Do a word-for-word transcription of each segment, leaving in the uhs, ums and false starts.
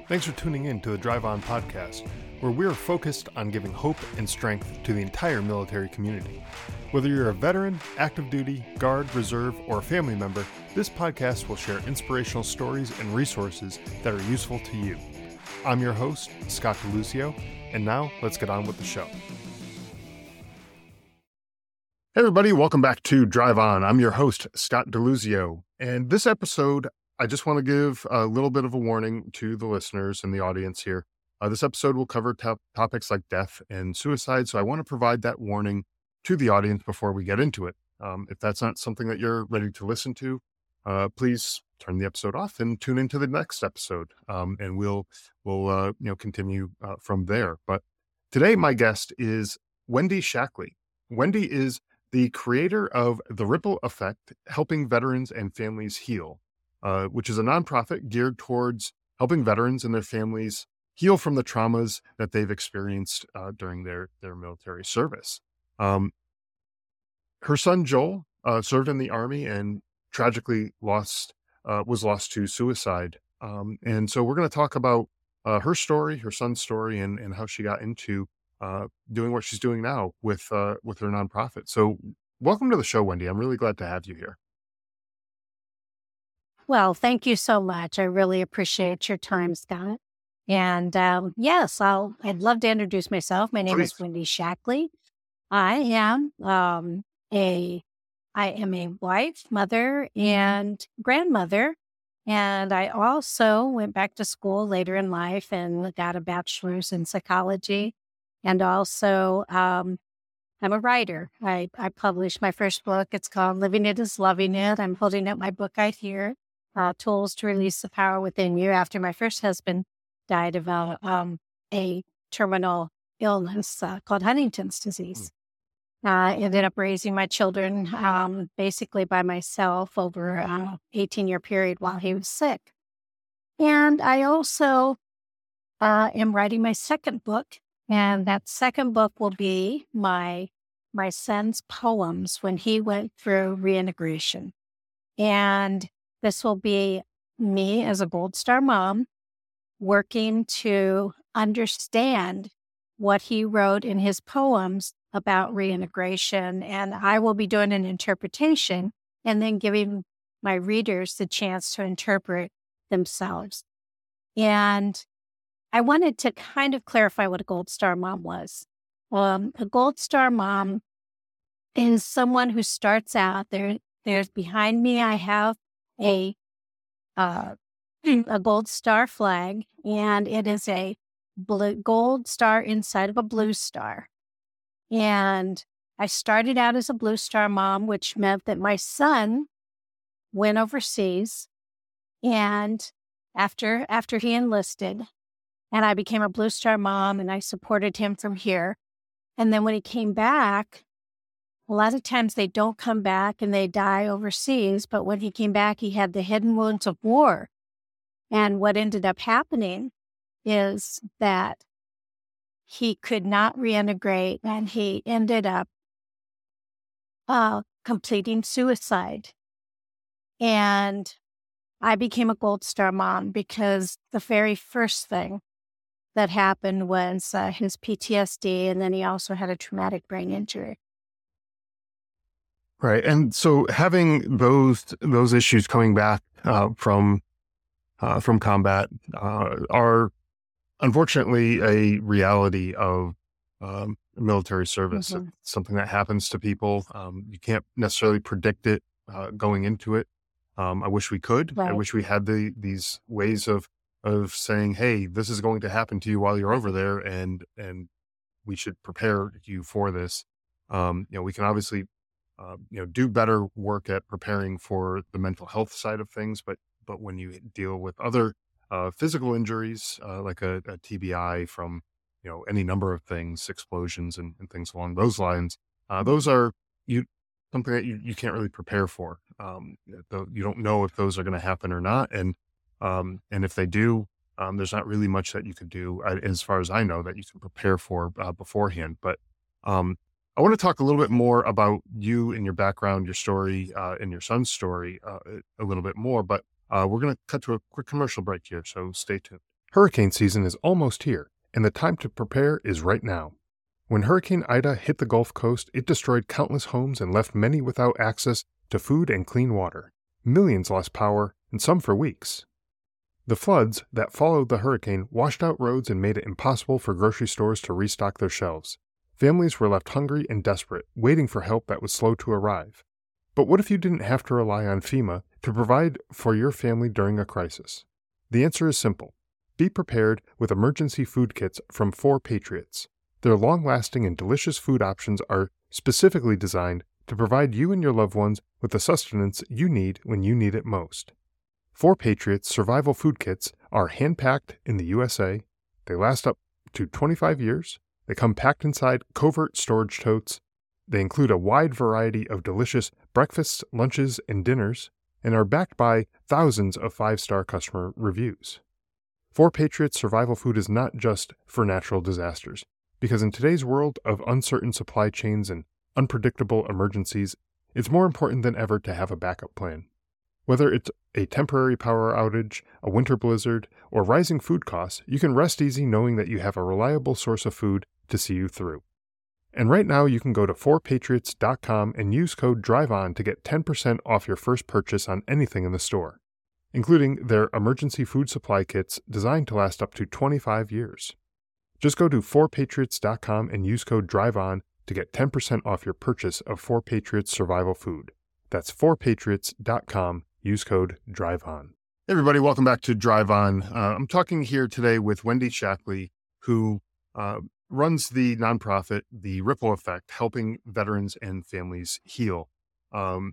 Thanks for tuning in to the Drive On podcast, where we are focused on giving hope and strength to the entire military community. Whether you're a veteran, active duty, guard, reserve, or a family member, this podcast will share inspirational stories and resources that are useful to you. I'm your host, Scott DeLuzio, and now let's get on with the show. Hey everybody, welcome back to Drive On. I'm your host, Scott DeLuzio, and this episode, I just want to give a little bit of a warning to the listeners and the audience here. Uh, this episode will cover top- topics like death and suicide, so I want to provide that warning to the audience before we get into it. Um, if that's not something that you're ready to listen to, uh, please turn the episode off and tune into the next episode, um, and we'll we'll uh, you know continue uh, from there. But today, my guest is Wendy Shackley. Wendy is the creator of The Ripple Effect, helping veterans and families heal. Uh, which is a nonprofit geared towards helping veterans and their families heal from the traumas that they've experienced uh, during their, their military service. Um, her son, Joel, uh, served in the Army and tragically lost, uh, was lost to suicide. Um, and so we're going to talk about uh, her story, her son's story, and, and how she got into uh, doing what she's doing now with, uh, with her nonprofit. So welcome to the show, Wendy. I'm really glad to have you here. Well, thank you so much. I really appreciate your time, Scott. And um, yes, I'll, I'd love to introduce myself. My name Please. is Wendy Shackley. I am um, a I am a wife, mother, and grandmother. And I also went back to school later in life and got a bachelor's in psychology. And also, um, I'm a writer. I, I published my first book. It's called Living It is Loving It. I'm holding up my book right here. Uh, tools to release the power within you after my first husband died of uh, um, a terminal illness uh, called Huntington's disease. Uh, I ended up raising my children um, basically by myself over an eighteen-year period while he was sick. And I also uh, am writing my second book, and that second book will be my my son's poems when he went through reintegration. And this will be me as a Gold Star mom working to understand what he wrote in his poems about reintegration. And I will be doing an interpretation and then giving my readers the chance to interpret themselves. And I wanted to kind of clarify what a Gold Star mom was. Um, a Gold Star mom is someone who starts out there. There's behind me, I have a uh, a gold star flag, and it is a blue, gold star inside of a blue star. And I started out as a blue star mom, which meant that my son went overseas, and after after he enlisted, and I became a blue star mom, and I supported him from here. And then when he came back, a lot of times they don't come back and they die overseas, but when he came back, he had the hidden wounds of war. And what ended up happening is that he could not reintegrate, and he ended up uh, completing suicide. And I became a Gold Star mom because the very first thing that happened was uh, his P T S D, and then he also had a traumatic brain injury. Right. And so having those those issues coming back uh, from uh, from combat uh, are unfortunately a reality of um, military service. Mm-hmm. It's something that happens to people. Um, you can't necessarily predict it uh, going into it. Um, I wish we could. Right. I wish we had the these ways of of saying, hey, this is going to happen to you while you're over there, and and we should prepare you for this. Um, you know, we can obviously Uh, you know, do better work at preparing for the mental health side of things. But but when you deal with other uh, physical injuries, uh, like a, a T B I from, you know, any number of things, explosions and, and things along those lines, uh, those are you something that you, you can't really prepare for. Um, you don't know if those are going to happen or not. And um, and if they do, um, there's not really much that you could do, uh, as far as I know, that you can prepare for uh, beforehand. But um, I want to talk a little bit more about you and your background, your story, uh, and your son's story uh, a little bit more, but uh, we're going to cut to a quick commercial break here, so stay tuned. Hurricane season is almost here, and the time to prepare is right now. When Hurricane Ida hit the Gulf Coast, it destroyed countless homes and left many without access to food and clean water. Millions lost power, and some for weeks. The floods that followed the hurricane washed out roads and made it impossible for grocery stores to restock their shelves. Families were left hungry and desperate, waiting for help that was slow to arrive. But what if you didn't have to rely on FEMA to provide for your family during a crisis? The answer is simple. Be prepared with emergency food kits from four Patriots. Their long-lasting and delicious food options are specifically designed to provide you and your loved ones with the sustenance you need when you need it most. four Patriots survival food kits are hand-packed in the U S A. They last up to twenty-five years. They come packed inside covert storage totes. They include a wide variety of delicious breakfasts, lunches, and dinners, and are backed by thousands of five-star customer reviews. four Patriots survival food is not just for natural disasters, because in today's world of uncertain supply chains and unpredictable emergencies, it's more important than ever to have a backup plan. Whether it's a temporary power outage, a winter blizzard, or rising food costs, you can rest easy knowing that you have a reliable source of food to see you through. And right now you can go to four patriots dot com and use code DRIVEON to get ten percent off your first purchase on anything in the store, including their emergency food supply kits designed to last up to twenty-five years. Just go to four patriots dot com and use code DRIVEON to get ten percent off your purchase of four Patriots survival food. That's four patriots dot com. Use code DRIVEON. Hey everybody, welcome back to Drive On. Uh, I'm talking here today with Wendy Shackley, who uh, runs the nonprofit, The Ripple Effect, helping veterans and families heal. Um,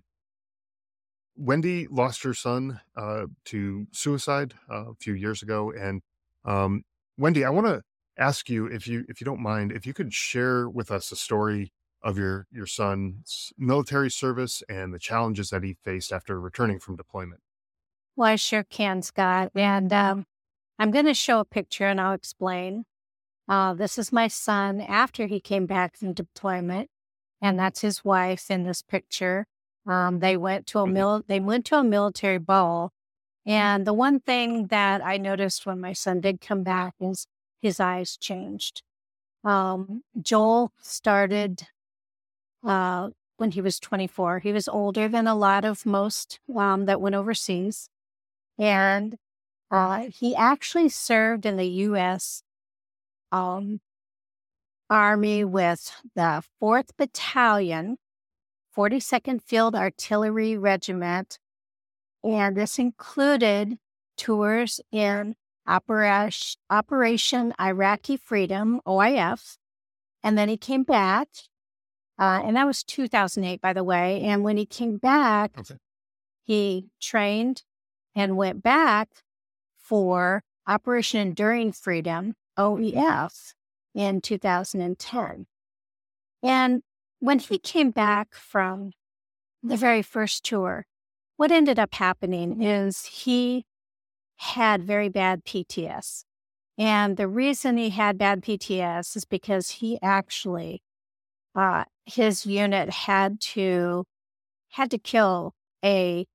Wendy lost her son uh, to suicide uh, a few years ago. And um, Wendy, I want to ask you, if you if you don't mind, if you could share with us a story of your, your son's military service and the challenges that he faced after returning from deployment. Well, I sure can, Scott. And um, I'm going to show a picture and I'll explain. Uh, this is my son after he came back from deployment, and that's his wife in this picture. Um, they went to a mil- they went to a military ball, and the one thing that I noticed when my son did come back is his eyes changed. Um, Joel started uh, when he was twenty-four. He was older than a lot of most um, that went overseas, and uh, he actually served in the U S Um, Army with the fourth Battalion, forty-second Field Artillery Regiment, and this included tours in Operation, Operation Iraqi Freedom, O I F, and then he came back, uh, and that was two thousand eight, by the way, and when he came back, okay. he trained and went back for Operation Enduring Freedom, O E F, in two thousand ten. And when he came back from the very first tour, what ended up happening is he had very bad P T S. And the reason he had bad P T S is because he actually, uh, his unit had to, had to kill a,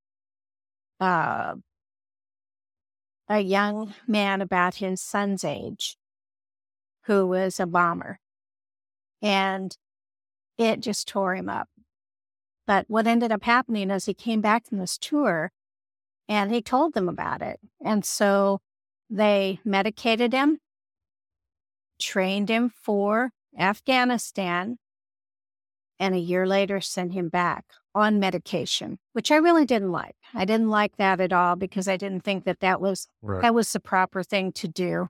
uh, a young man about his son's age, who was a bomber, and it just tore him up. But what ended up happening is he came back from this tour and he told them about it. And so they medicated him, trained him for Afghanistan, and a year later sent him back on medication, which I really didn't like. I didn't like that at all because I didn't think that that was, right. that was the proper thing to do.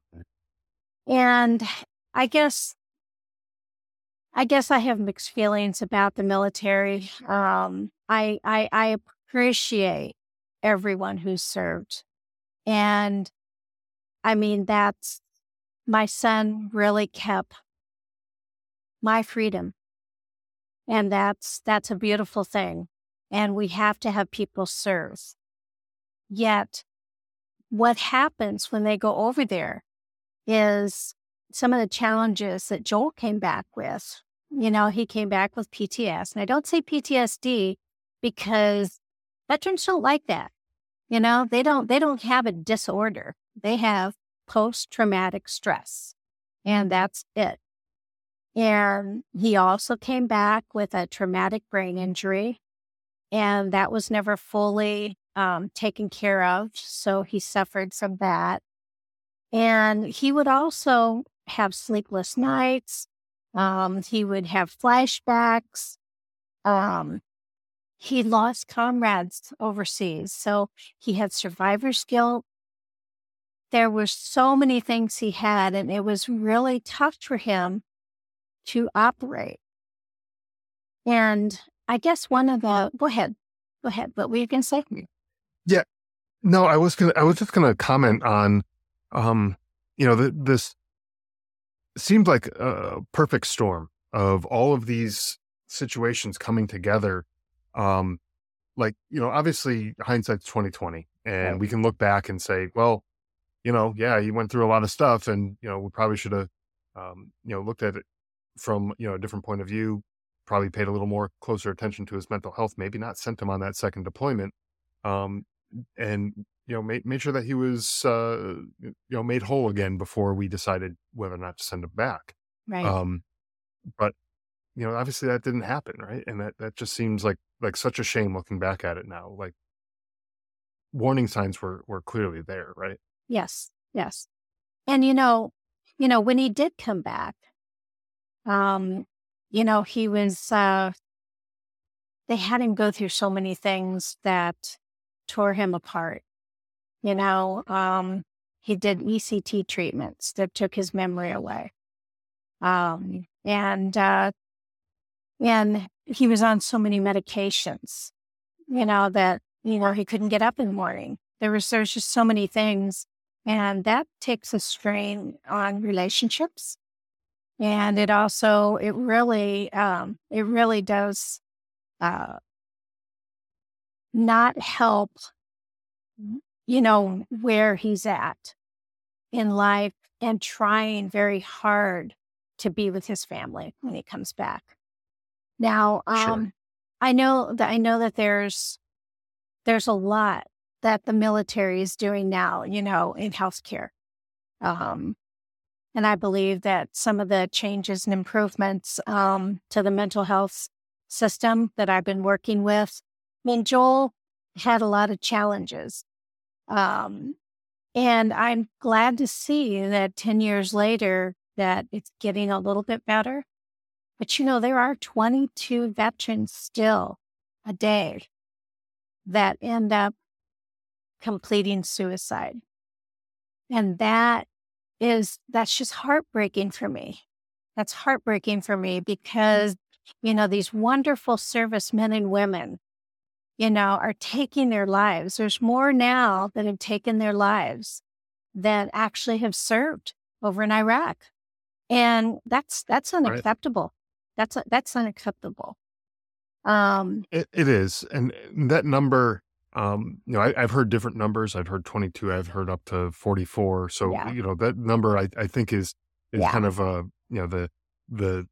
And I guess, I guess I have mixed feelings about the military. Um, I, I, I appreciate everyone who served. And I mean, that's, my son really kept my freedom. And that's, that's a beautiful thing. And we have to have people serve. Yet, what happens when they go over there is some of the challenges that Joel came back with. You know, he came back with P T S. And I don't say P T S D because veterans don't like that. You know, they don't, they don't have a disorder. They have post-traumatic stress, and that's it. And he also came back with a traumatic brain injury, and that was never fully um, taken care of. So he suffered from that. And he would also have sleepless nights. Um, he would have flashbacks. Um, he lost comrades overseas. So he had survivor's guilt. There were so many things he had, and it was really tough for him to operate. And I guess one of the, go ahead, go ahead. What were you going to say? Yeah, no, I was gonna, I was just gonna comment on, um, you know, the, this seemed like a perfect storm of all of these situations coming together. Um, like, you know, obviously hindsight's twenty twenty, and Right. we can look back and say, well, you know, yeah, he went through a lot of stuff, and you know, we probably should have, um, you know, looked at it from, you know, a different point of view. Probably paid a little more closer attention to his mental health. Maybe not sent him on that second deployment, um, and you know, made made sure that he was, uh, you know, made whole again before we decided whether or not to send him back. Right. Um, but you know, obviously that didn't happen, right? And that that just seems like like such a shame looking back at it now. Like warning signs were were clearly there, right? Yes. Yes. And you know, you know, when he did come back, um, you know, he was, uh, they had him go through so many things that tore him apart. You know, um, he did E C T treatments that took his memory away. Um, and, uh, and he was on so many medications, you know, that, you know, he couldn't get up in the morning. There was, there's just so many things. And that takes a strain on relationships. And it also, it really, um, it really does, uh, not help, you know, where he's at in life and trying very hard to be with his family when he comes back. Now, Sure. um, I know that I know that there's there's a lot that the military is doing now, you know, in healthcare. Um, and I believe that some of the changes and improvements um, to the mental health system that I've been working with. I mean, Joel had a lot of challenges. Um, and I'm glad to see that ten years later that it's getting a little bit better. But you know, there are twenty-two veterans still a day that end up completing suicide. And that is, that's just heartbreaking for me. That's heartbreaking for me because, you know, these wonderful servicemen and women, you know, are taking their lives. There's more now that have taken their lives that actually have served over in Iraq. And that's, that's Right. unacceptable. That's, that's unacceptable. Um, It, it is. And that number, um, you know, I, I've heard different numbers. I've heard twenty-two, I've heard up to forty-four. So, yeah, you know, that number I, I think is, is yeah, kind of a, you know, the, the,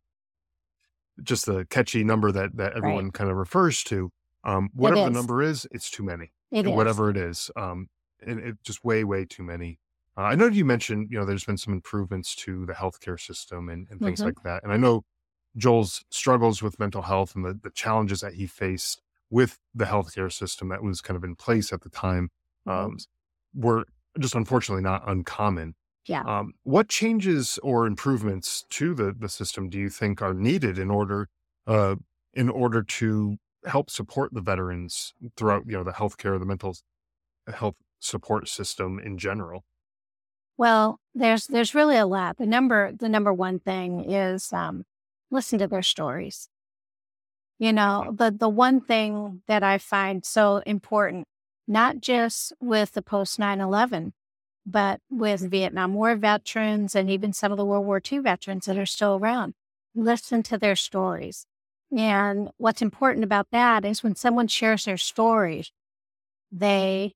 just the catchy number that, that right. everyone kind of refers to. Um, It whatever the is. number is, it's too many. It is. Whatever it is. Um, and it just way, way too many. Uh, I know you mentioned, you know, there's been some improvements to the healthcare system and, and things Mhm. like that. And I know Joel's struggles with mental health and the, the challenges that he faced with the healthcare system that was kind of in place at the time um, Right. were just unfortunately not uncommon. Yeah. Um, what changes or improvements to the, the system do you think are needed in order uh, in order to help support the veterans throughout, you know, the healthcare, the mental health support system in general? Well, there's there's really a lot. The number the number one thing is um, listen to their stories. You know, the the one thing that I find so important, not just with the post nine eleven, but with Vietnam War veterans and even some of the World War Two veterans that are still around, listen to their stories. And what's important about that is when someone shares their stories, they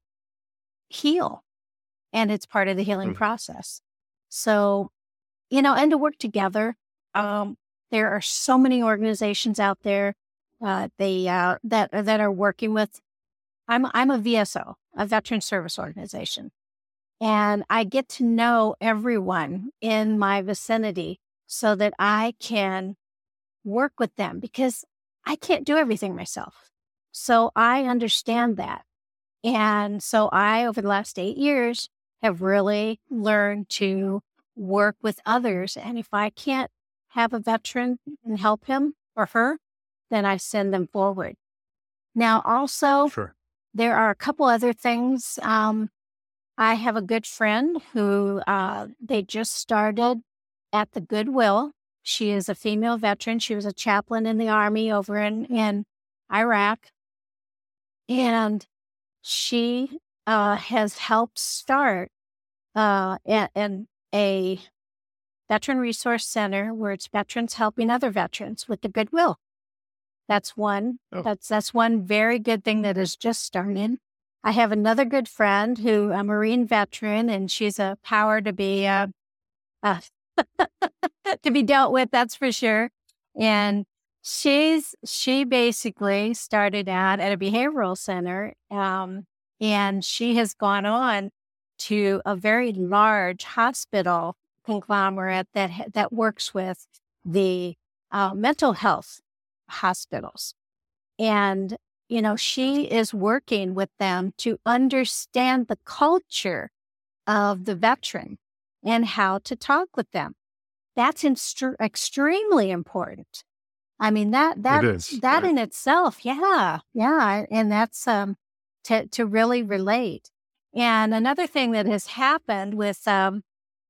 heal, and it's part of the healing Mhm. process. So, you know, and to work together. Um, there are so many organizations out there uh, they uh, that that are working with. I'm I'm a V S O, a Veteran Service Organization, And I get to know everyone in my vicinity so that I can work with them because I can't do everything myself. So I understand that. And so I, over the last eight years, have really learned to work with others. And if I can't have a veteran and help him or her, then I send them forward. Now, also, Sure. there are a couple other things. Um, I have a good friend who uh, they just started at the Goodwill. She is a female veteran. She was a chaplain in the Army over in, in Iraq. And she uh, has helped start uh, a, an, a veteran resource center where it's veterans helping other veterans with the Goodwill. That's one. Oh. That's that's one very good thing that has just started. I have another good friend who a Marine veteran, and she's a power to be uh, uh, to be dealt with. That's for sure. And she's she basically started out at a behavioral center, um, and she has gone on to a very large hospital conglomerate that that works with the uh, mental health hospitals. And, you know, she is working with them to understand the culture of the veteran and how to talk with them. That's instru- extremely important. I mean, that, that, It is, that right. in itself. Yeah. Yeah. And that's, um, to, to really relate. And another thing that has happened with, um,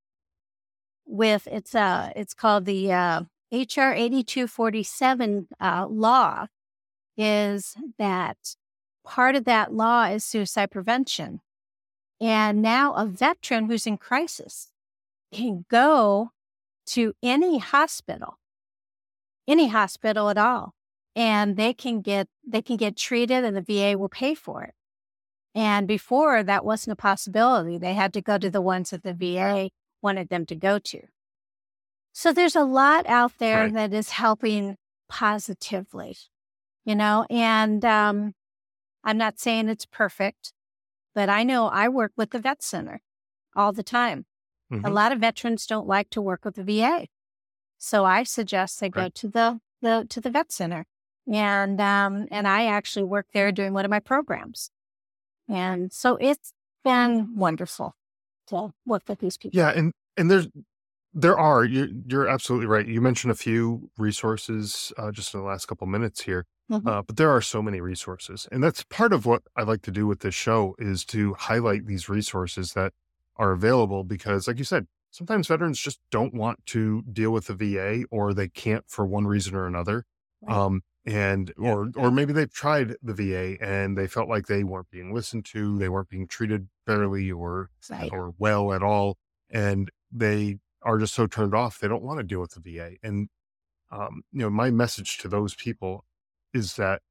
with it's, uh, it's called the, uh, H R eighty-two forty-seven uh, law is that part of that law is suicide prevention. And now a veteran who's in crisis can go to any hospital, any hospital at all, and they can get they can get treated and the V A will pay for it. And before that wasn't a possibility. They had to go to the ones that the V A wanted them to go to. So there's a lot out there Right. that is helping positively, you know, and um, I'm not saying it's perfect, but I know I work with the vet center all the time. Mhm. A lot of veterans don't like to work with the V A. So I suggest they go Right. to the, the to the vet center. And um, and I actually work there doing one of my programs. And so it's been wonderful to work with these people. Yeah, and and there's there are you're you're absolutely right. You mentioned a few resources uh, just in the last couple minutes here, Mhm. uh, but there are so many resources, and that's part of what I like to do with this show is to highlight these resources that are available because, like you said, sometimes veterans just don't want to deal with the V A or they can't for one reason or another, Right. um, and or or maybe they've tried the V A and they felt like they weren't being listened to, they weren't being treated fairly or Right. or well at all, and they are just so turned off they don't want to deal with the V A. And um, you know, my message to those people is that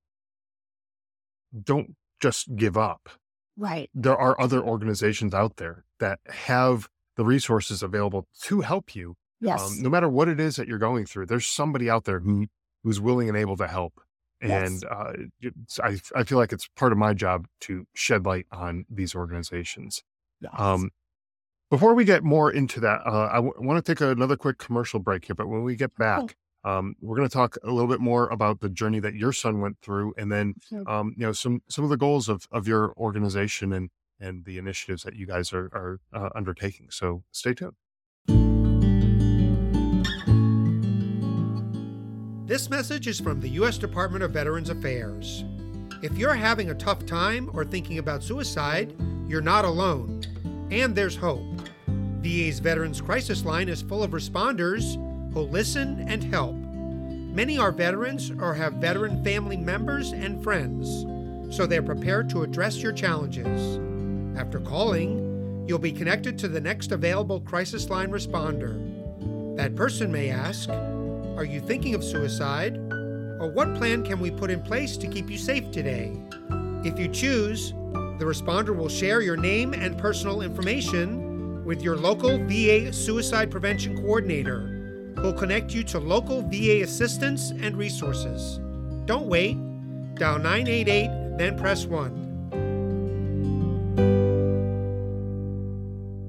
don't just give up. Right. There are other organizations out there that have the resources available to help you. Yes. Um, no matter what it is that you're going through, there's somebody out there who who's willing and able to help. Yes. And uh, it's, I I feel like it's part of my job to shed light on these organizations. Yes. Um, before we get more into that, uh, I w- want to take another quick commercial break here. But when we get back, um, we're going to talk a little bit more about the journey that your son went through, and then Mhm. um, you know some some of the goals of of your organization and and the initiatives that you guys are are uh, undertaking. So stay tuned. This message is from the U S Department of Veterans Affairs. If you're having a tough time or thinking about suicide, you're not alone. And there's hope. V A's Veterans Crisis Line is full of responders who listen and help. Many are veterans or have veteran family members and friends, so they're prepared to address your challenges. After calling, you'll be connected to the next available Crisis Line responder. That person may ask, are you thinking of suicide? Or what plan can we put in place to keep you safe today? If you choose, the responder will share your name and personal information with your local V A Suicide Prevention Coordinator, who'll connect you to local V A assistance and resources. Don't wait. Dial nine eight eight, then press one.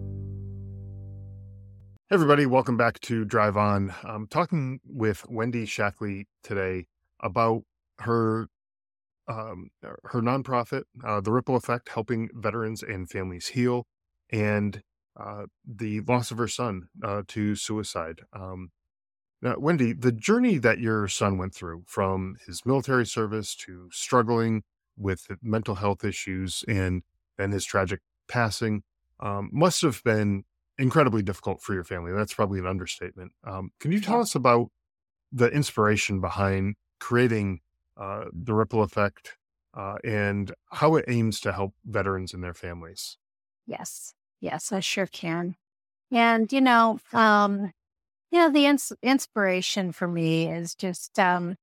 Hey everybody, welcome back to Drive On. I'm talking with Wendy Shackley today about her um, her nonprofit, uh, The Ripple Effect, helping veterans and families heal, and uh, the loss of her son uh, to suicide. Um, now, Wendy, the journey that your son went through from his military service to struggling with mental health issues and then his tragic passing um, must have been incredibly difficult for your family. That's probably an understatement. Um, can you tell Yeah. us about the inspiration behind creating uh, the Ripple Effect uh, and how it aims to help veterans and their families? Yes. Yes, I sure can. And, you know, um, you know, the ins- inspiration for me is just, um,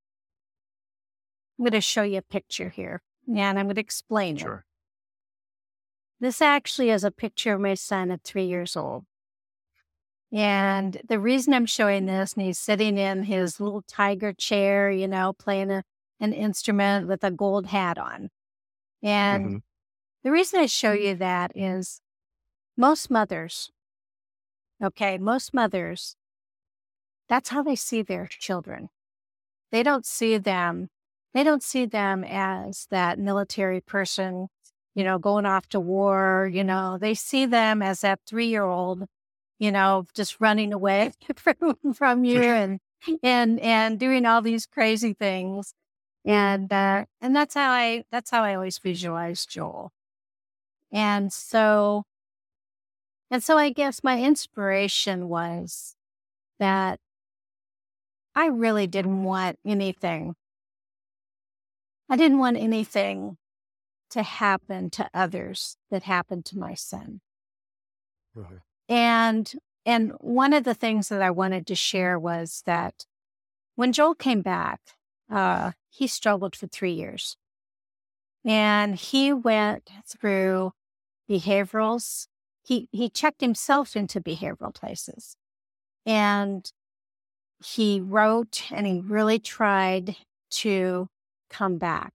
I'm going to show you a picture here and I'm going to explain it. Sure. This actually is a picture of my son at three years old. And the reason I'm showing this, and he's sitting in his little tiger chair, you know, playing a, an instrument with a gold hat on. And hmm the reason I show you that is most mothers, okay, most mothers, that's how they see their children. They don't see them, they don't see them as that military person, you know, going off to war, you know, they see them as that three-year-old, you know, just running away from, from you and, and, and doing all these crazy things. And, uh, and that's how I, that's how I always visualize Joel. And so, and so I guess my inspiration was that I really didn't want anything. I didn't want anything to happen to others that happened to my son. Right. And and one of the things that I wanted to share was that when Joel came back, uh, he struggled for three years. And he went through behaviorals. He he checked himself into behavioral places. And he wrote and he really tried to come back.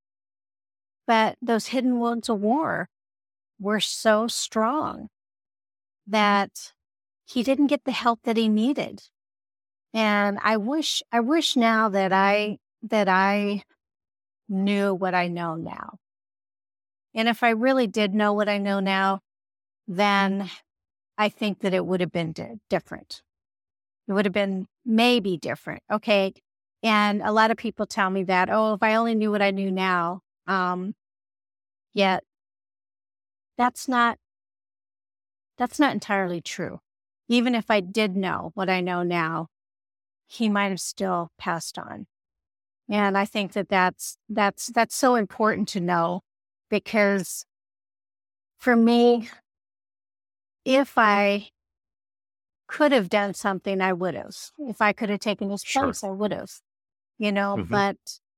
But those hidden wounds of war were so strong that he didn't get the help that he needed. And I wish, I wish now that I, that I knew what I know now. And if I really did know what I know now, then I think that it would have been di- different. It would have been maybe different. Okay. And a lot of people tell me that, oh, if I only knew what I knew now, um, yet that's not, that's not entirely true. Even if I did know what I know now, he might have still passed on. And I think that that's, that's, that's so important to know, because for me, if I could have done something, I would have. If I could have taken his Sure. place, I would have, you know, Mhm. but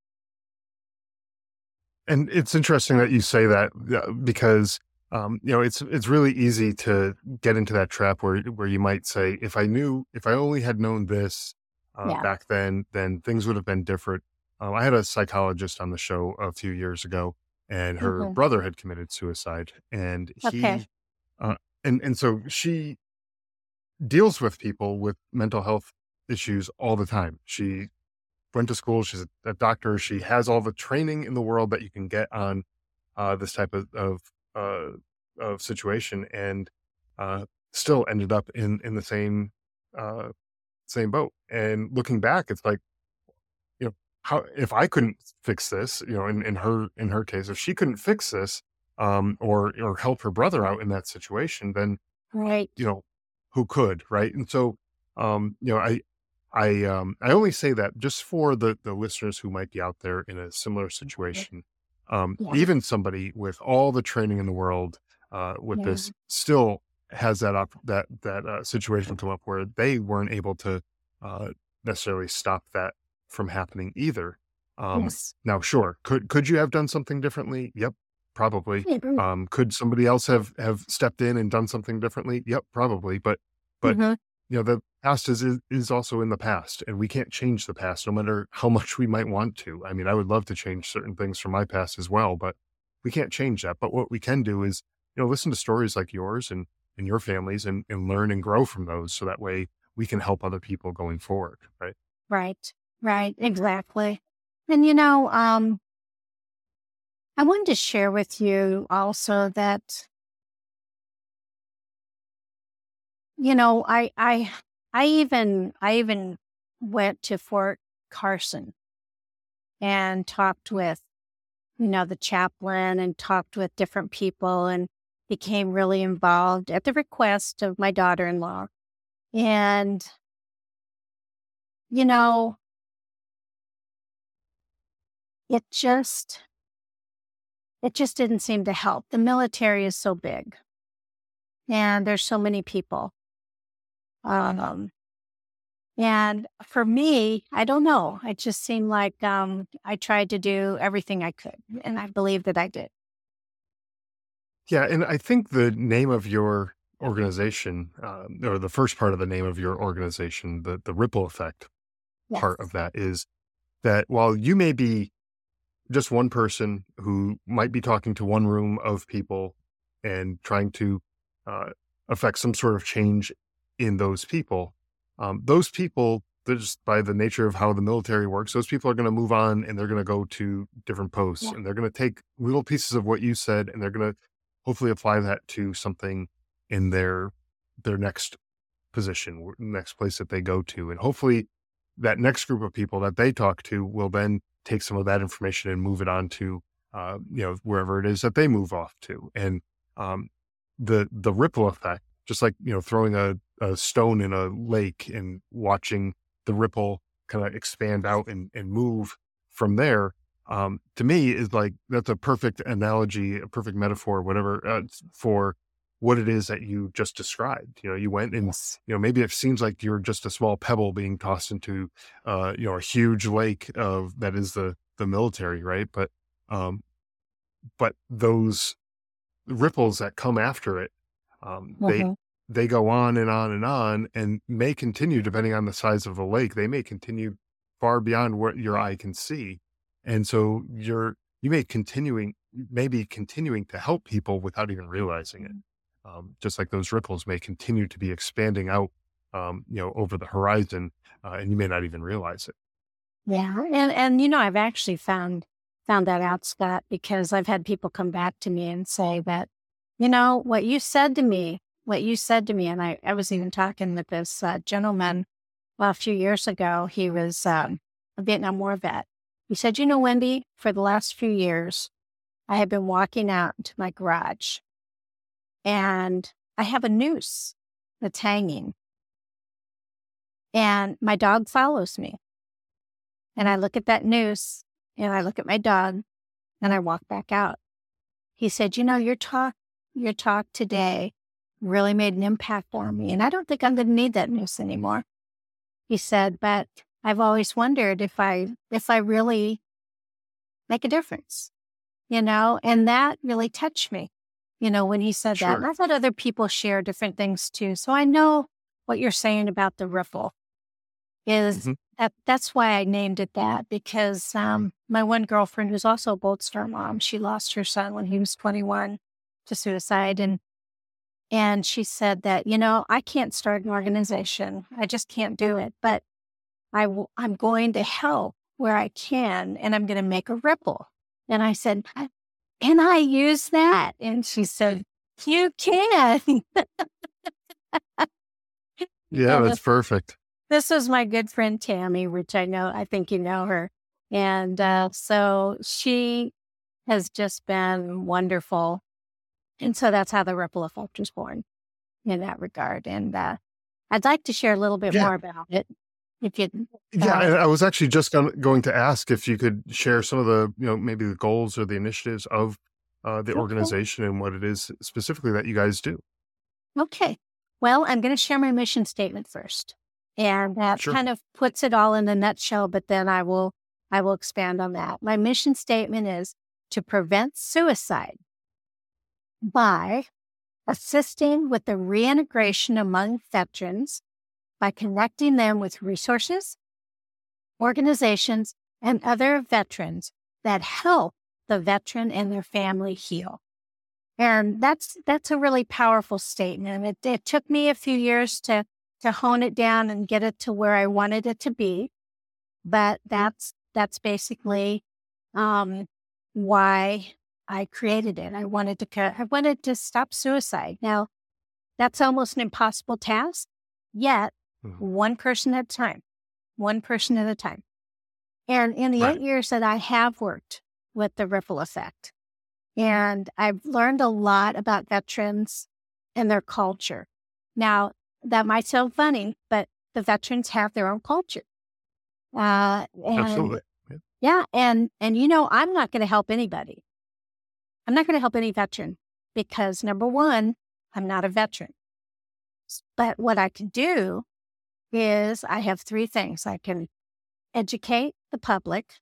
And it's interesting that you say that uh, because um, you know it's it's really easy to get into that trap where where you might say, if I knew, if I only had known this uh, yeah. back then, then things would have been different. Um, I had a psychologist on the show a few years ago, and her hmm brother had committed suicide, and Okay. he uh, and and so she deals with people with mental health issues all the time. She went to school. She's a, a doctor. She has all the training in the world that you can get on uh, this type of of, uh, of situation, and uh, still ended up in in the same uh, same boat. And looking back, it's like, you know, how if I couldn't fix this, you know, in, in her in her case, if she couldn't fix this, um, or or help her brother out in that situation, then Right. you know, who could, right? And so, um, you know, I, I, um, I only say that just for the the listeners who might be out there in a similar situation. Um, Yeah. even somebody with all the training in the world, uh, with Yeah. this still has that up that that uh, situation come up where they weren't able to uh, necessarily stop that from happening either. Um, Yes. now, sure, could could you have done something differently? Yep, probably. Mm-hmm. Um, could somebody else have have stepped in and done something differently? Yep, probably. But but you know, the past is is is also in the past, and we can't change the past, no matter how much we might want to. I mean, I would love to change certain things from my past as well, but we can't change that. But what we can do is, you know, listen to stories like yours and and your families and, and learn and grow from those. So that way we can help other people going forward. Right. Right. Right. Exactly. And, you know, um, I wanted to share with you also that, you know, I, I, I even, I even went to Fort Carson and talked with, you know, the chaplain and talked with different people and became really involved at the request of my daughter-in-law. And, you know, it just, it just didn't seem to help. The military is so big and there's so many people. Um, and for me, I don't know. It just seemed like um, I tried to do everything I could, and I believe that I did. Yeah. And I think the name of your organization, um, or the first part of the name of your organization, the, the ripple effect part Yes. of that is that while you may be just one person who might be talking to one room of people and trying to uh, affect some sort of change in those people, um, those people, just by the nature of how the military works, those people are going to move on and they're going to go to different posts Yeah. and they're going to take little pieces of what you said and they're going to hopefully apply that to something in their their next position, next place that they go to. And hopefully that next group of people that they talk to will then take some of that information and move it on to, uh, you know, wherever it is that they move off to. And um, the the ripple effect, just like, you know, throwing a, a stone in a lake and watching the ripple kind of expand out and, and move from there, um, to me is like, that's a perfect analogy, a perfect metaphor, whatever, uh, for what it is that you just described. You know, you went and, Yes. you know, maybe it seems like you're just a small pebble being tossed into, uh, you know, a huge lake of that is the, the military. Right. But, um, but those ripples that come after it, um, they, Mhm. they go on and on and on and may continue depending on the size of the lake. They may continue far beyond what your eye can see. And so you're, you may continuing, maybe continuing to help people without even realizing it. Um, just like those ripples may continue to be expanding out, um, you know, over the horizon, uh, and you may not even realize it. Yeah. And, and, you know, I've actually found, found that out, Scott, because I've had people come back to me and say that, you know, what you said to me, what you said to me, and I, I was even talking with this uh, gentleman, well, a few years ago. He was um, a Vietnam War vet. He said, you know, Wendy, for the last few years, I have been walking out into my garage and I have a noose that's hanging and my dog follows me. And I look at that noose and I look at my dog and I walk back out. He said, you know, your talk, your talk today really made an impact on me. And I don't think I'm going to need that noose anymore. He said, but I've always wondered if I, if I really make a difference, you know, and that really touched me, you know, when he said that. And Sure. I've had other people share different things too. So I know what you're saying about the ripple is hmm that that's why I named it that, because um, my one girlfriend who's also a Bold Star mom, she lost her son when he was twenty-one to suicide. And and she said that, you know, I can't start an organization. I just can't do it. But I w- I'm going to help where I can, and I'm going to make a ripple. And I said, can I use that? And she said, you can. Yeah, And that's perfect. this was my good friend Tammy, which I know, I think you know her. And uh, so she has just been wonderful. And so that's how the ripple effect was born in that regard. And uh, I'd like to share a little bit Yeah. more about it. If you, Yeah. uh, And I was actually just gon- going to ask if you could share some of the, you know, maybe the goals or the initiatives of uh, the okay. organization and what it is specifically that you guys do. Okay. Well, I'm going to share my mission statement first. And that Sure. kind of puts it all in a nutshell, but then I will I will expand on that. My mission statement is to prevent suicide by assisting with the reintegration among veterans by connecting them with resources, organizations, and other veterans that help the veteran and their family heal. And that's that's a really powerful statement. It, it took me a few years to to hone it down and get it to where I wanted it to be. But that's that's basically um, why I created it. I wanted to co- I wanted to stop suicide. Now, that's almost an impossible task. Yet, Mhm. one person at a time, one person at a time. And in the Right. eight years that I have worked with the Ripple Effect, and I've learned a lot about veterans and their culture. Now, that might sound funny, but the veterans have their own culture. Uh, and Absolutely. Yeah. yeah, and and you know, I'm not going to help anybody. I'm not going to help any veteran because number one, I'm not a veteran. But what I can do is I have three things. I can educate the public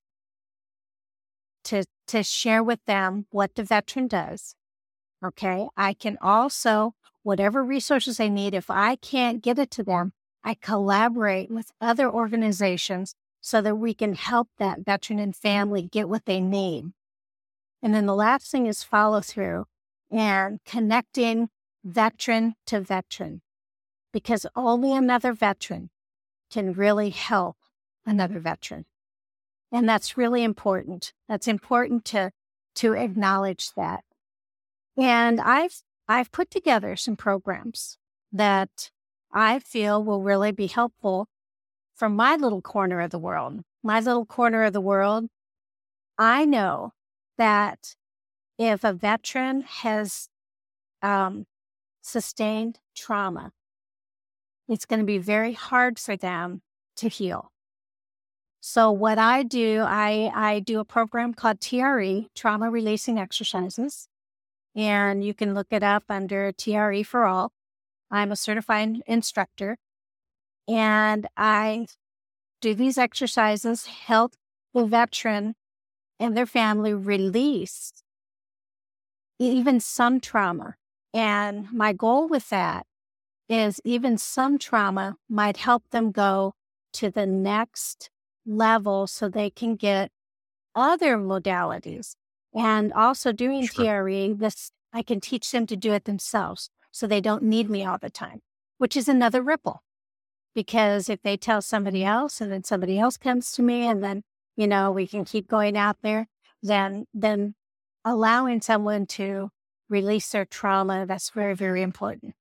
to to share with them what the veteran does. Okay. I can also, whatever resources they need, if I can't get it to them, I collaborate with other organizations so that we can help that veteran and family get what they need. And then the last thing is follow through and connecting veteran to veteran, because only another veteran can really help another veteran. And that's really important. That's important to, to acknowledge that. And I've, I've put together some programs that I feel will really be helpful from my little corner of the world. My little corner of the world, I know that if a veteran has um, sustained trauma, it's going to be very hard for them to heal. So what I do, I, I do a program called T R E, Trauma Releasing Exercises, and you can look it up under T R E for All. I'm a certified instructor, and I do these exercises, help the veteran and their family release even some trauma. And my goal with that is even some trauma might help them go to the next level so they can get other modalities. And also doing Sure. T R E, this I can teach them to do it themselves so they don't need me all the time, which is another ripple. Because if they tell somebody else and then somebody else comes to me and then, you know, we can keep going out there, then then allowing someone to release their trauma, that's very, very important.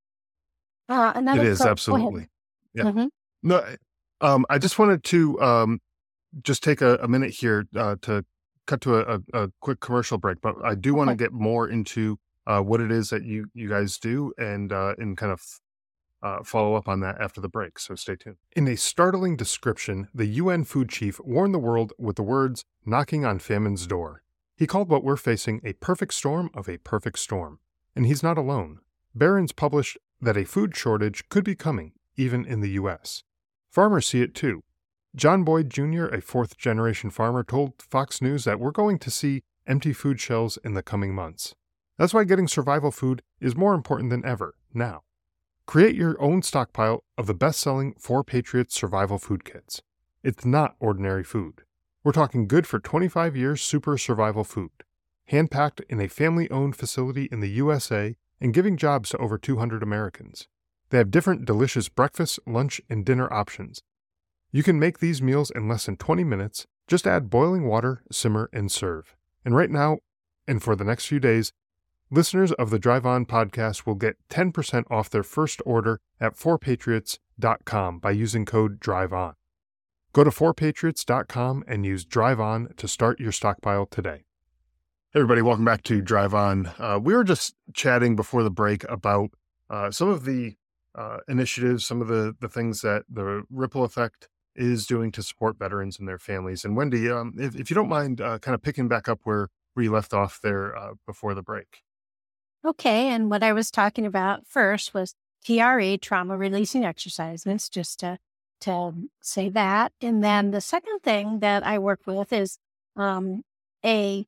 Uh, It another is pro- go ahead. absolutely. Yeah. Mhm. No, um, I just wanted to um, just take a, a minute here uh, to cut to a, a, a quick commercial break, but I do want to Okay. get more into uh, what it is that you you guys do and uh, and kind of uh, follow up on that after the break. So stay tuned. In a startling description, the U N food chief warned the world with the words "knocking on famine's door." He called what we're facing a perfect storm of a perfect storm, and he's not alone. Barron's published that a food shortage could be coming, even in the U S. Farmers see it too. John Boyd Junior, a fourth-generation farmer, told Fox News that we're going to see empty food shelves in the coming months. That's why getting survival food is more important than ever now. Create your own stockpile of the best-selling four Patriots survival food kits. It's not ordinary food. We're talking good for twenty-five years super survival food, hand-packed in a family-owned facility in the U S A and giving jobs to over two hundred Americans. They have different delicious breakfast, lunch, and dinner options. You can make these meals in less than twenty minutes. Just add boiling water, simmer, and serve. And right now, and for the next few days, listeners of the Drive On podcast will get ten percent off their first order at four patriots dot com by using code DRIVEON. Go to four patriots dot com and use Drive On to start your stockpile today. Hey everybody, welcome back to Drive On. Uh, we were just chatting before the break about uh, some of the uh, initiatives, some of the, the things that the Ripple Effect is doing to support veterans and their families. And Wendy, um, if, if you don't mind uh, kind of picking back up where, where you left off there uh, before the break. Okay. And what I was talking about first was T R E, trauma releasing exercises, just to, to say that. And then the second thing that I work with is um, a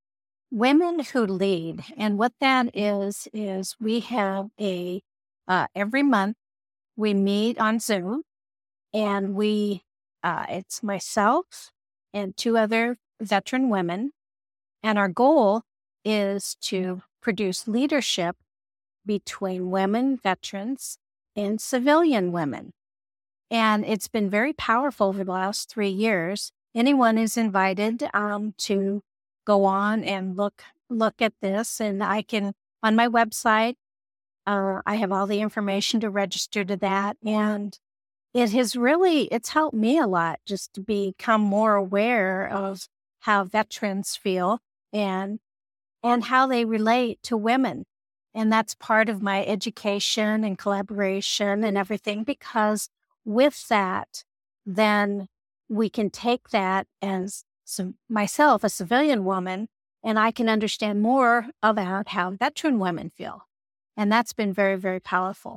women who lead. And what that is, is we have a, uh, every month we meet on Zoom and we, uh, it's myself and two other veteran women. And our goal is to produce leadership between women veterans and civilian women. And it's been very powerful over the last three years. Anyone is invited um, to go on and look look at this. And I can, on my website, uh, I have all the information to register to that. And it has really, it's helped me a lot just to become more aware of how veterans feel and and how they relate to women. And that's part of my education and collaboration and everything, because with that, then we can take that as some, myself, a civilian woman, and I can understand more about how veteran women feel. And that's been very, very powerful.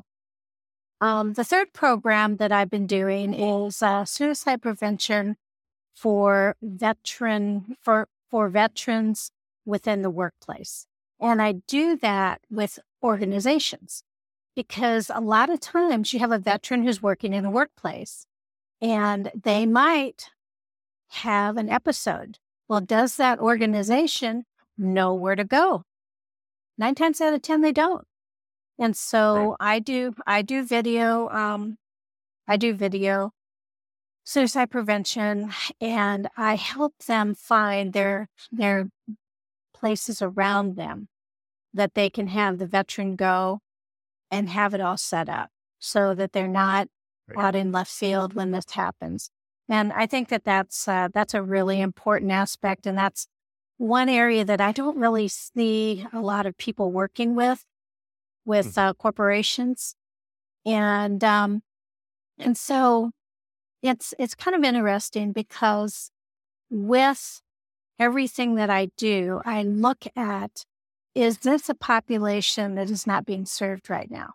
Um, the third program that I've been doing is uh, suicide prevention for veteran for for veterans within the workplace. And I do that with organizations because a lot of times you have a veteran who's working in the workplace and they might have an episode. Well, does that organization know where to go? Nine times out of ten, they don't. And so Right. I do, I do video, um, I do video suicide prevention, and I help them find their, their places around them that they can have the veteran go and have it all set up so that they're not Right. out in left field when this happens. And I think that that's, uh, that's a really important aspect. And that's one area that I don't really see a lot of people working with, with Mhm. uh, corporations. And, um, and so it's, it's kind of interesting because with everything that I do, I look at, is this a population that is not being served right now?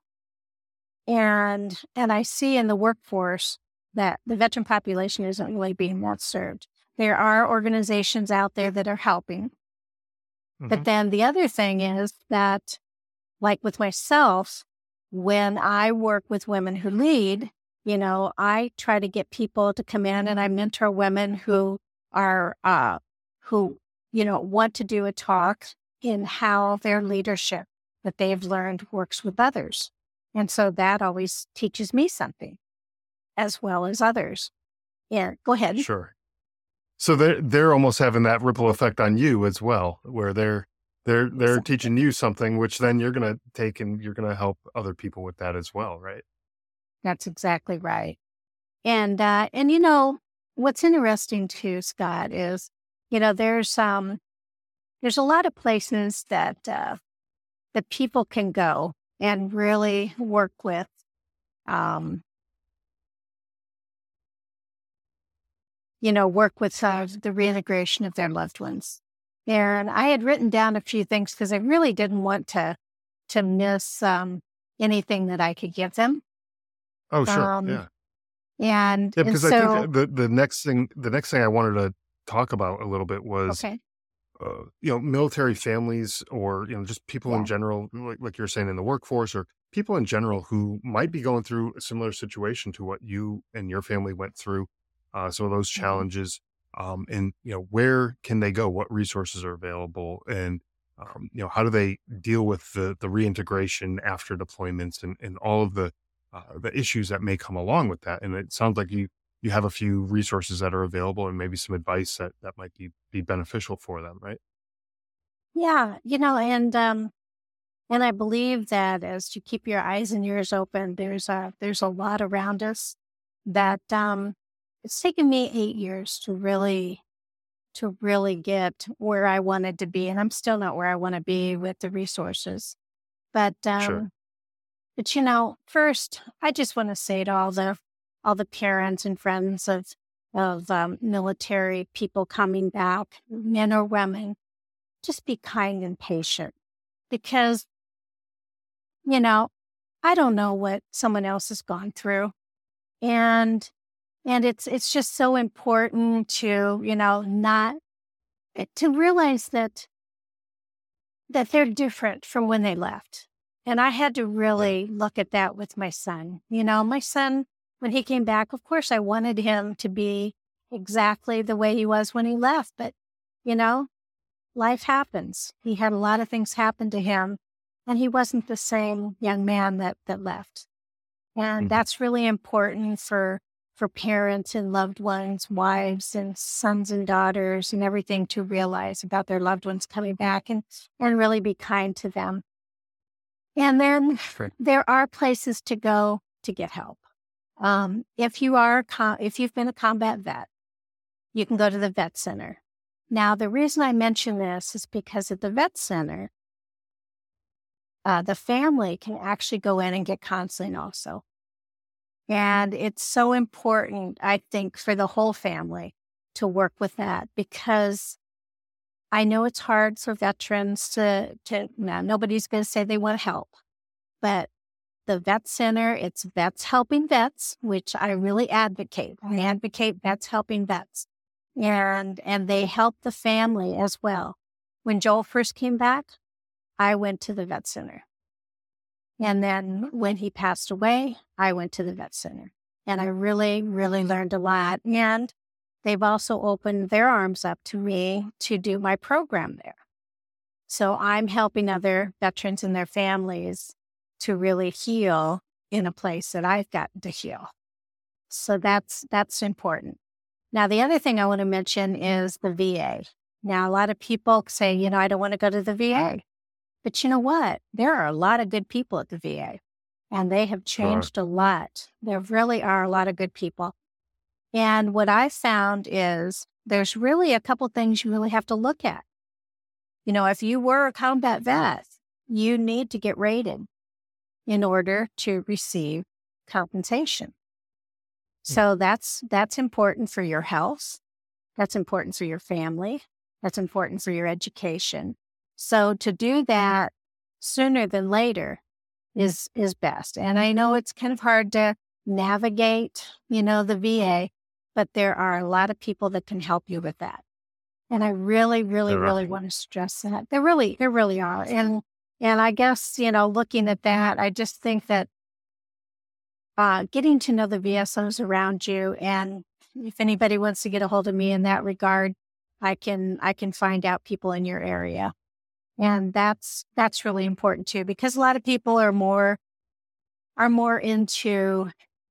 And and I see in the workforce that the veteran population isn't really being well served. There are organizations out there that are helping. But Mhm. then the other thing is that, like with myself, when I work with women who lead, you know, I try to get people to come in and I mentor women who are, uh, who, you know, want to do a talk in how their leadership that they've learned works with others. And so that always teaches me something as well as others. Yeah, go ahead. Sure. So they're they're almost having that ripple effect on you as well, where they're they're they're Exactly. teaching you something, which then you're gonna take and you're gonna help other people with that as well, right? That's exactly right. And, uh, and, you know, what's interesting too, Scott, is, you know, there's, um, there's a lot of places that, uh, that people can go and really work with, um, you know, work with uh, the reintegration of their loved ones. And I had written down a few things because I really didn't want to, to miss, um, anything that I could give them. Oh, sure. Um, Yeah. and, Yeah, and because I think uh, so, the the next thing the next thing I wanted to talk about a little bit was okay. uh, you know, military families or, you know, just people in Yeah. general, like, like you're saying in the workforce or people in general who might be going through a similar situation to what you and your family went through, uh, some of those Mhm. challenges, um, and, you know, where can they go? What resources are available? And, um, you know, how do they deal with the, the reintegration after deployments and, and all of the, uh, the issues that may come along with that? And it sounds like you, you have a few resources that are available and maybe some advice that, that might be, be beneficial for them, right? Yeah. You know, and, um, and I believe that as you keep your eyes and ears open, there's a, there's a lot around us that, um, it's taken me eight years to really, to really get where I wanted to be. And I'm still not where I want to be with the resources. But, Sure. um, but you know, first, I just want to say to all the, all the parents and friends of, of, um, military people coming back, men or women, just be kind and patient because, you know, I don't know what someone else has gone through. And, and it's, it's just so important to, you know, not, eh, to realize that, that they're different from when they left. And I had to Yeah. really look at that with my son. You know, my son, when he came back, of course, I wanted him to be exactly the way he was when he left. But, you know, life happens. He had a lot of things happen to him, and he wasn't the same young man that, that left. And Mhm. that's really important for for parents and loved ones, wives and sons and daughters and everything to realize about their loved ones coming back and, and really be kind to them. And then Sure. there are places to go to get help. Um, if you are, co- if you've been a combat vet, you can go to the vet center. Now, the reason I mention this is because at the vet center, uh, the family can actually go in and get counseling also. And it's so important, I think, for the whole family to work with that, because I know it's hard for veterans to, to now, nobody's going to say they want help, but the vet center, it's vets helping vets, which I really advocate. I advocate vets helping vets, and, and they help the family as well. When Joel first came back, I went to the vet center. And then when he passed away, I went to the vet center, and I really, really learned a lot. And they've also opened their arms up to me to do my program there. So I'm helping other veterans and their families to really heal in a place that I've gotten to heal. So that's, that's important. Now, the other thing I want to mention is the V A. Now, a lot of people say, you know, I don't want to go to the V A. But you know what? There are a lot of good people at the V A, and they have changed a lot. There really are a lot of good people. And what I found is there's really a couple things you really have to look at. You know, if you were a combat vet, you need to get rated in order to receive compensation. So that's that's important for your health. That's important for your family. That's important for your education. So to do that sooner than later is is best. And I know it's kind of hard to navigate, you know, the V A, but there are a lot of people that can help you with that. And I really, really, There are. really want to stress that. There really, there really are. And and I guess, you know, looking at that, I just think that uh, getting to know the V S Os around you, and if anybody wants to get a hold of me in that regard, I can I can find out people in your area. And that's that's really important too, because a lot of people are more are more into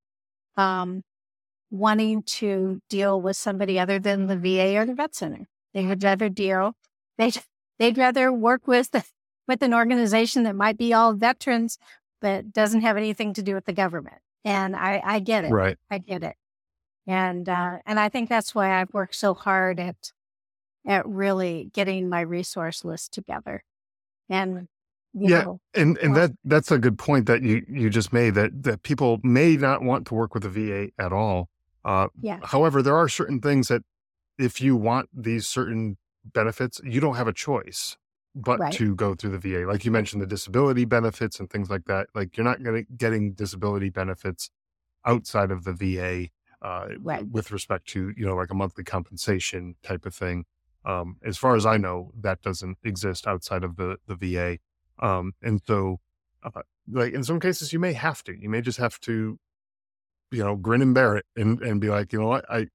um, wanting to deal with somebody other than the V A or the vet center. They would rather deal. They they'd rather work with the, with an organization that might be all veterans, but doesn't have anything to do with the government. And I, I get it. Right. I get it. And uh, and I think that's why I've worked so hard at at really getting my resource list together. And, you Yeah, know, and and well, that that's a good point that you you just made, that that people may not want to work with the V A at all. Uh, yeah, however, there are certain things that if you want these certain benefits, you don't have a choice but right, to go through the V A. Like you mentioned, the disability benefits and things like that. Like you're not getting getting disability benefits outside of the V A uh, right. with respect to, you know, like a monthly compensation type of thing. Um, as far as I know, that doesn't exist outside of the, the V A. Um, and so, uh, like in some cases, you may have to. You may just have to, you know, grin and bear it, and, and be like, you know what, I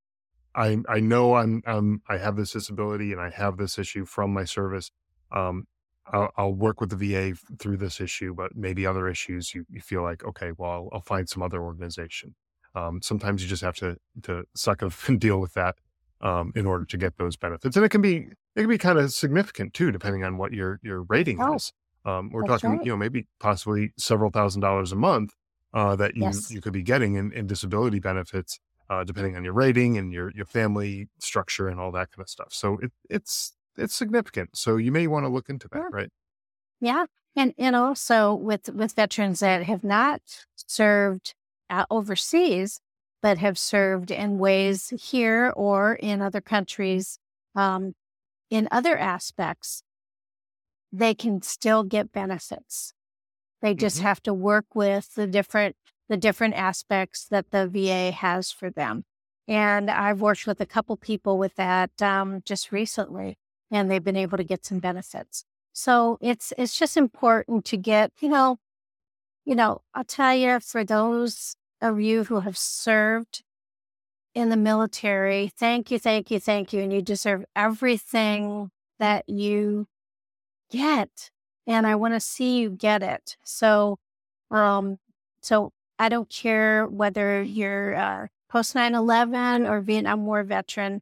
I I know I'm um I have this disability and I have this issue from my service. Um, I'll, I'll work with the V A through this issue, but maybe other issues you, you feel like, okay, well, I'll, I'll find some other organization. Um, sometimes you just have to to suck up and deal with that um, in order to get those benefits, and it can be it can be kind of significant too, depending on what your your rating Oh, is. Um, we're that's talking, right. you know, maybe possibly several thousand dollars a month uh, that you Yes. you could be getting in, in disability benefits, uh, depending on your rating and your your family structure and all that kind of stuff. So it it's it's significant. So you may want to look into that, Yeah. right? Yeah. And and also with with veterans that have not served uh, overseas, but have served in ways here or in other countries, um, in other aspects, they can still get benefits. They just hmm have to work with the different the different aspects that the V A has for them. And I've worked with a couple people with that um, just recently, and they've been able to get some benefits. So it's it's just important to get, you know, you know, I'll tell you, for those of you who have served in the military, thank you, thank you, thank you. And you deserve everything that you get, and I want to see you get it. So, um, so I don't care whether you're uh, post nine eleven or Vietnam War veteran,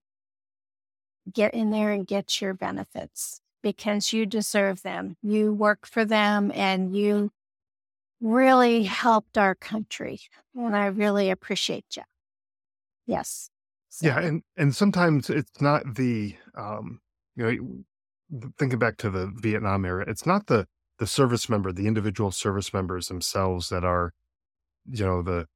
get in there and get your benefits because you deserve them. You work for them and you really helped our country. And I really appreciate you. Yes. So, Yeah, and and sometimes it's not the um, you know, thinking back to the Vietnam era, it's not the the service member, the individual service members themselves that are, you know, the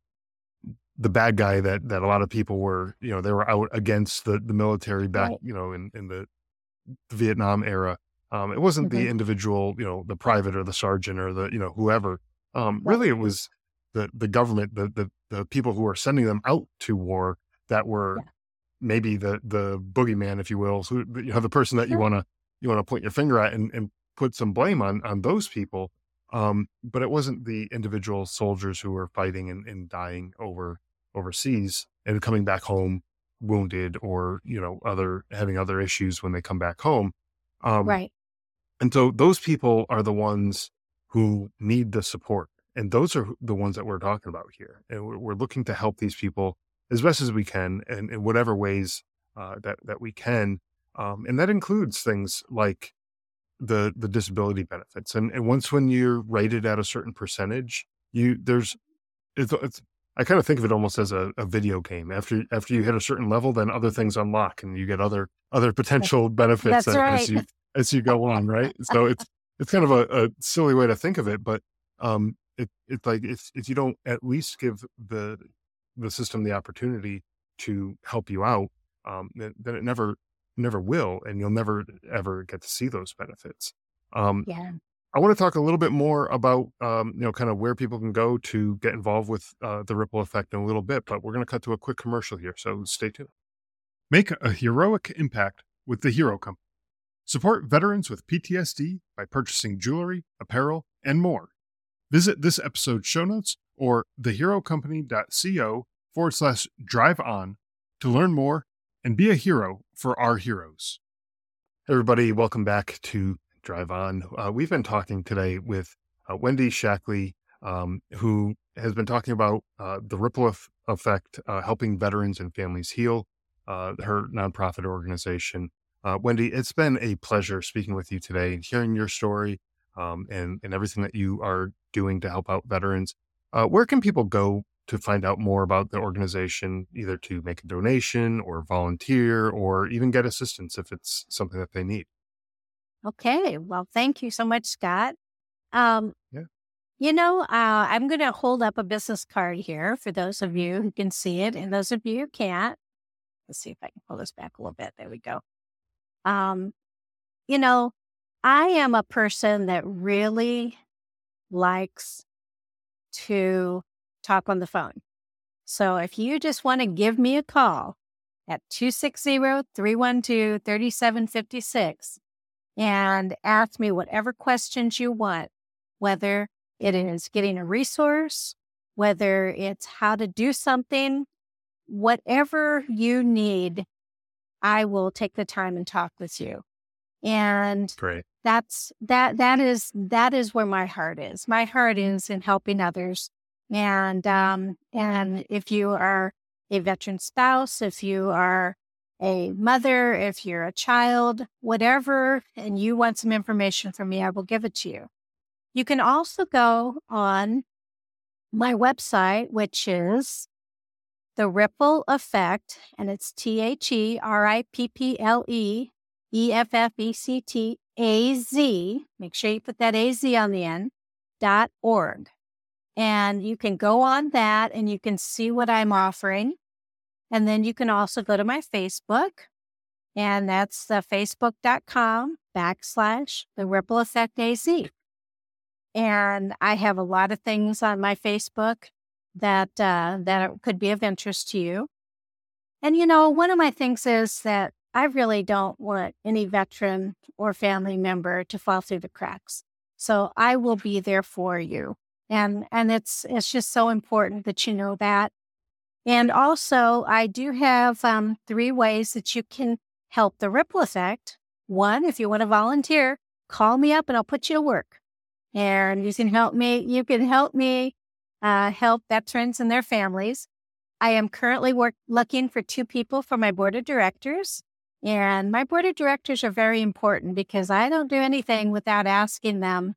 the bad guy that that a lot of people were, you know, they were out against the the military back, right. you know, in in the Vietnam era. Um, it wasn't hmm the individual, you know, the private or the sergeant or the, you know, whoever. Um, Right. really, it was the the government, the the the people who were sending them out to war that were Yeah. maybe the the boogeyman, if you will. So, you know, the person that you Sure. want to you want to point your finger at and, and put some blame on on those people. Um, but it wasn't the individual soldiers who were fighting and, and dying over overseas and coming back home wounded or, you know, other having other issues when they come back home. Um, Right. and so those people are the ones who need the support. And those are the ones that we're talking about here. And we're, we're looking to help these people as best as we can and in whatever ways uh, that, that we can. Um, and that includes things like the, the disability benefits. And, and once when you're rated at a certain percentage, you, there's, it's, it's I kind of think of it almost as a, a video game. After, after you hit a certain level, then other things unlock and you get other, other potential benefits That's as, right. as you, as you go on. Right. So it's, it's kind of a, a silly way to think of it, but um, it, it's like, if, if you don't at least give the, the system the opportunity to help you out, um, then, then it never, never will. And you'll never, ever get to see those benefits. Um, Yeah. I want to talk a little bit more about, um, you know, kind of where people can go to get involved with uh, the Ripple Effect in a little bit, but we're going to cut to a quick commercial here. So stay tuned. Make a heroic impact with the Hero Company. Support veterans with P T S D by purchasing jewelry, apparel, and more. Visit this episode's show notes or theherocompany.co forward slash drive on to learn more and be a hero for our heroes. Hey everybody, welcome back to Drive On. Uh, we've been talking today with uh, Wendy Shackley, um, who has been talking about uh, the Ripple Effect, uh, helping veterans and families heal, uh, her nonprofit organization. Uh, Wendy, it's been a pleasure speaking with you today and hearing your story um, and, and everything that you are doing to help out veterans. Uh, where can people go to find out more about the organization, either to make a donation or volunteer or even get assistance if it's something that they need? Okay. Well, thank you so much, Scott. Um, Yeah. you know, uh, I'm going to hold up a business card here for those of you who can see it and those of you who can't. Let's see if I can pull this back a little bit. There we go. Um, you know, I am a person that really likes to talk on the phone. So if you just want to give me a call at two six zero, three one two, three seven five six and ask me whatever questions you want, whether it is getting a resource, whether it's how to do something, whatever you need, I will take the time and talk with you. And Great. that's that that is that is where my heart is. My heart is in helping others. And um and if you are a veteran spouse, if you are a mother, if you're a child, whatever, and you want some information from me, I will give it to you. You can also go on my website, which is The Ripple Effect, and it's T H E R I P P L E E F F E C T A Z. Make sure you put that A Z on the end, dot org. And you can go on that and you can see what I'm offering. And then you can also go to my Facebook, and that's the facebook.com backslash the Ripple Effect A Z. And I have a lot of things on my Facebook that uh, that could be of interest to you. And, you know, one of my things is that I really don't want any veteran or family member to fall through the cracks. So I will be there for you. And and it's it's just so important that you know that. And also, I do have um, three ways that you can help the Ripple Effect. One, if you want to volunteer, call me up and I'll put you to work. And you can help me. You can help me uh, help veterans and their families. I am currently work, looking for two people for my board of directors. And my board of directors are very important because I don't do anything without asking them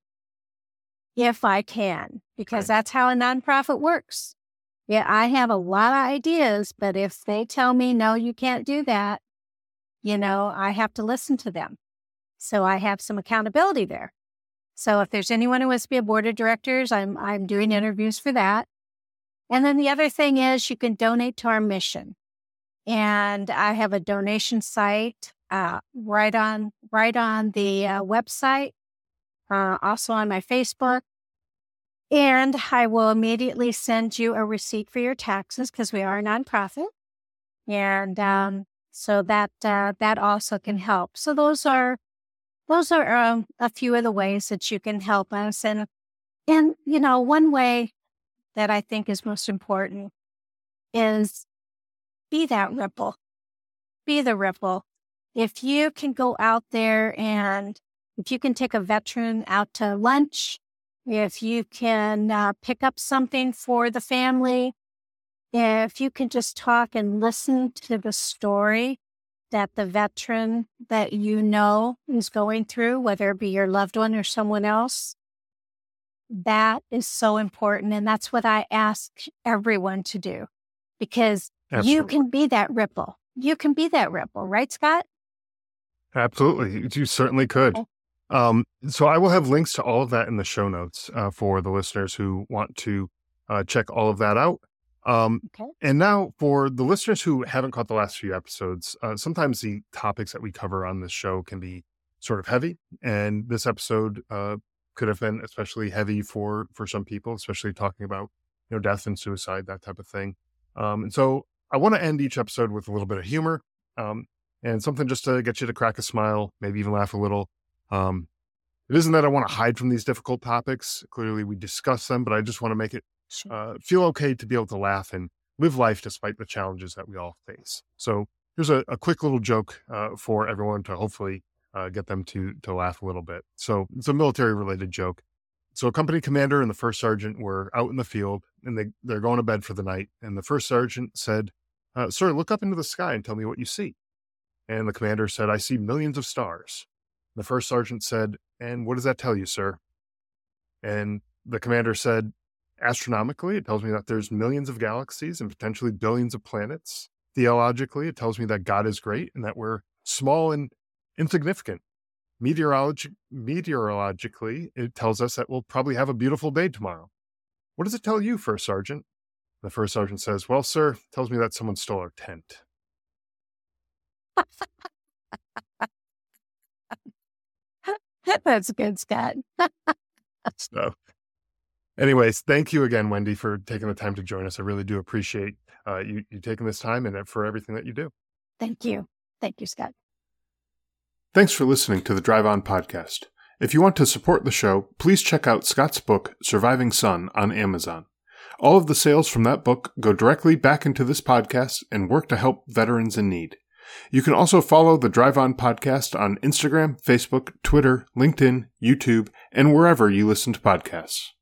if I can, because Right. that's how a nonprofit works. Yeah, I have a lot of ideas, but if they tell me, no, you can't do that, you know, I have to listen to them. So I have some accountability there. So if there's anyone who wants to be a board of directors, I'm I'm doing interviews for that. And then the other thing is you can donate to our mission. And I have a donation site uh, right on right on the uh, website, uh, also on my Facebook. And I will immediately send you a receipt for your taxes because we are a nonprofit. And um, so that uh, that also can help. So those are those are um, a few of the ways that you can help us. And and you know, one way that I think is most important is be that ripple. Be the ripple. If you can go out there and if you can take a veteran out to lunch, if you can uh, pick up something for the family, if you can just talk and listen to the story that the veteran that you know is going through, whether it be your loved one or someone else, that is so important. And that's what I ask everyone to do, because Absolutely. you can be that ripple. You can be that ripple, right, Scott? Absolutely. You certainly could. Okay. Um, so I will have links to all of that in the show notes uh, for the listeners who want to uh, check all of that out. Um, Okay. and now for the listeners who haven't caught the last few episodes, uh, sometimes the topics that we cover on this show can be sort of heavy. And this episode uh, could have been especially heavy for, for some people, especially talking about, you know, death and suicide, that type of thing. Um, and so I want to end each episode with a little bit of humor um, and something just to get you to crack a smile, maybe even laugh a little. Um, it isn't that I want to hide from these difficult topics. Clearly we discuss them, but I just want to make it Sure. uh, feel okay to be able to laugh and live life despite the challenges that we all face. So here's a, a quick little joke uh, for everyone to hopefully uh, get them to to laugh a little bit. So it's a military related joke. So a company commander and the first sergeant were out in the field and they, they're going to bed for the night. And the first sergeant said, uh, sir, look up into the sky and tell me what you see. And the commander said, I see millions of stars. The first sergeant said, and what does that tell you, sir? And the commander said, astronomically, it tells me that there's millions of galaxies and potentially billions of planets. Theologically, it tells me that God is great and that we're small and insignificant. Meteorologi- meteorologically, it tells us that we'll probably have a beautiful day tomorrow. What does it tell you, First Sergeant? The First Sergeant says, well, sir, it tells me that someone stole our tent. That's good, Scott. So, anyways, thank you again, Wendy, for taking the time to join us. I really do appreciate uh, you, you taking this time and for everything that you do. Thank you. Thank you, Scott. Thanks for listening to the Drive On podcast. If you want to support the show, please check out Scott's book, Surviving Son, on Amazon. All of the sales from that book go directly back into this podcast and work to help veterans in need. You can also follow the Drive On podcast on Instagram, Facebook, Twitter, LinkedIn, YouTube, and wherever you listen to podcasts.